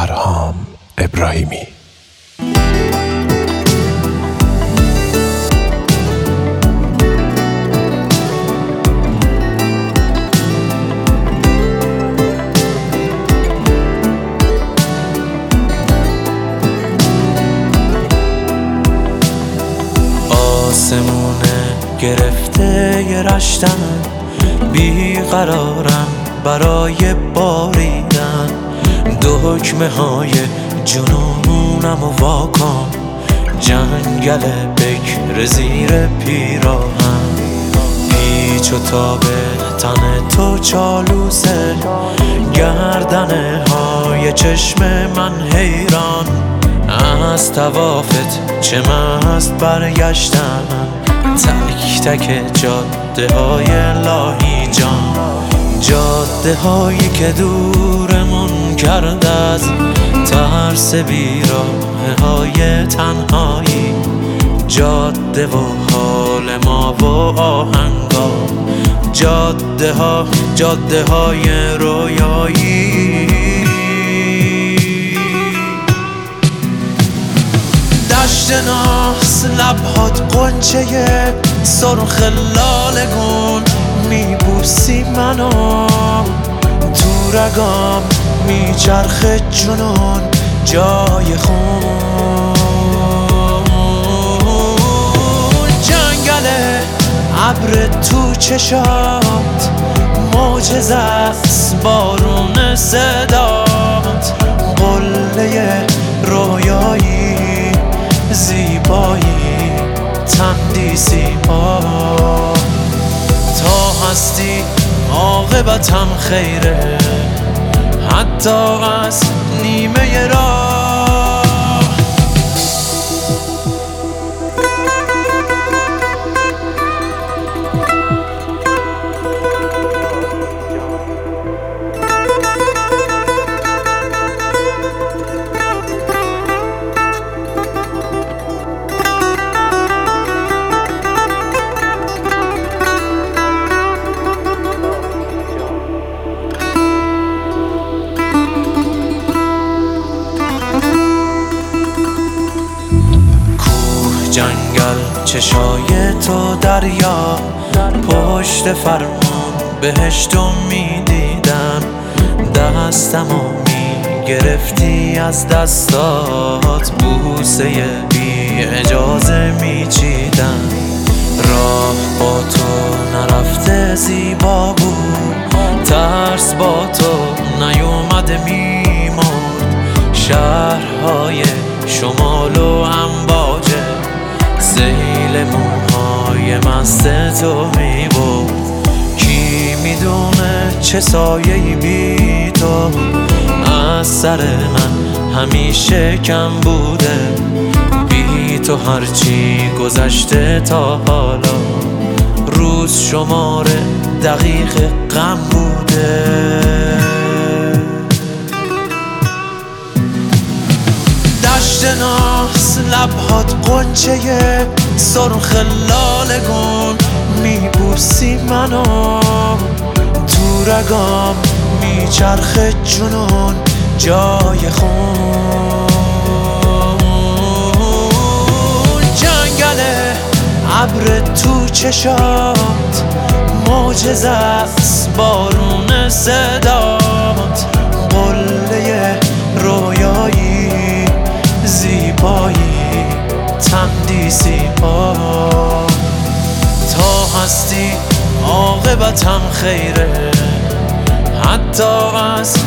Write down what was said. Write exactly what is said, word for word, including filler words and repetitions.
فرهام ابراهیمی. آسمونه گرفته یه رشتم، بیقرارم برای باریدن. دکمه های جنونم و واکن، جنگل بکر زیر پیراهن. پیچ و تاب تن تو چالوسه، گردنه های چشم من حیران. از طوافت چه مست برگشتم، تک تک جاده های لاهیجان. جاده هایی که دورمون کرد از ترس بیراه های تنهایی. جاده و حال ما و آهنگا، جاده ها جاده های رویایی. دشت ناس لبهات قنچه سرخ لالگون، میبوسی منو تو رگام، میچرخه جنون جای خون. جنگل ابر تو چشات، معجزه است بارون صدات. قله رویایی، زیبایی، تندیسی ها. تا هستی عاقبتم خیره، حتی از نیمه راه. جنگل چشای تو دریا، پشت فرمون بهشتو میدیدم. دستمو میگرفتی از دستات، بوسه بی اجازه میچیدم. راه با تو نرفته زیبا بود، ترس با تو نیومده میمرد. شهرهای شمال و امواجه، سیل موهای مست تو میبرد. کی میدونه چه سایه‌ای بی تو از سر من همیشه کم بوده. بی تو هرچی گذشته تا حالا، روز شماره دقیق غم بوده. دشت ناس لبهات قنچه سرخ لالگون، میبوسی منو تو رگام، میچرخه جنون جای خون. جنگل ابر تو چشات، معجزه است بارون صدات. قله رویایی، زیبایی، تندیسی ها. تا هستی عاقبتم خیره، حتی از